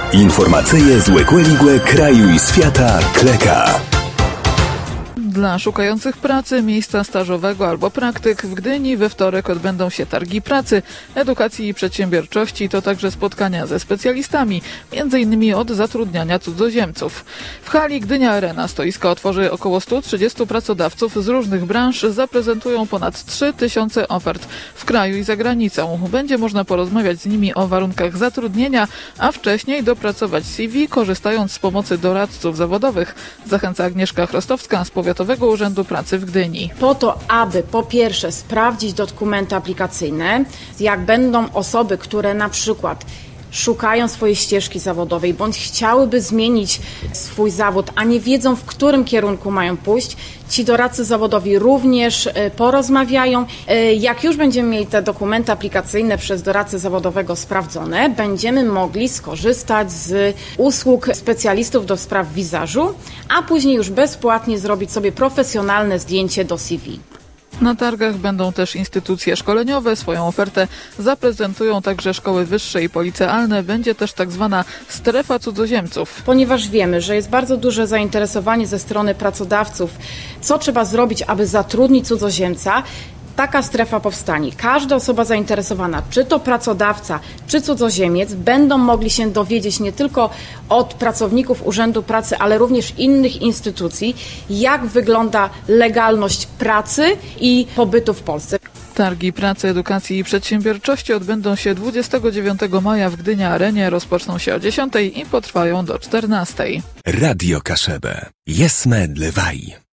Informacyje z Łekłe kraju i świata Kleka. Dla szukających pracy, miejsca stażowego albo praktyk w Gdyni we wtorek odbędą się targi pracy, edukacji i przedsiębiorczości, to także spotkania ze specjalistami, m.in. od zatrudniania cudzoziemców. W hali Gdynia Arena stoisko otworzy około 130 pracodawców z różnych branż, zaprezentują ponad 3000 ofert w kraju i za granicą. Będzie można porozmawiać z nimi o warunkach zatrudnienia, a wcześniej dopracować CV, korzystając z pomocy doradców zawodowych. Zachęca Agnieszka Chrostowska z Powiatowego Urzędu Pracy w Gdyni. Po to, aby po pierwsze sprawdzić dokumenty aplikacyjne, jak będą osoby, które na przykład szukają swojej ścieżki zawodowej bądź chciałyby zmienić swój zawód, a nie wiedzą, w którym kierunku mają pójść. Ci doradcy zawodowi również porozmawiają. Jak już będziemy mieli te dokumenty aplikacyjne przez doradcę zawodowego sprawdzone, będziemy mogli skorzystać z usług specjalistów do spraw wizażu, a później już bezpłatnie zrobić sobie profesjonalne zdjęcie do CV. Na targach będą też instytucje szkoleniowe. Swoją ofertę zaprezentują także szkoły wyższe i policealne. Będzie też tak zwana strefa cudzoziemców. Ponieważ wiemy, że jest bardzo duże zainteresowanie ze strony pracodawców, co trzeba zrobić, aby zatrudnić cudzoziemca, taka strefa powstanie. Każda osoba zainteresowana, czy to pracodawca, czy cudzoziemiec, będą mogli się dowiedzieć nie tylko od pracowników Urzędu Pracy, ale również innych instytucji, jak wygląda legalność pracy i pobytu w Polsce. Targi pracy, edukacji i przedsiębiorczości odbędą się 29 maja w Gdynia Arenie, rozpoczną się o 10 i potrwają do 14. Radio Kaszebę. Jesme Dlewaj.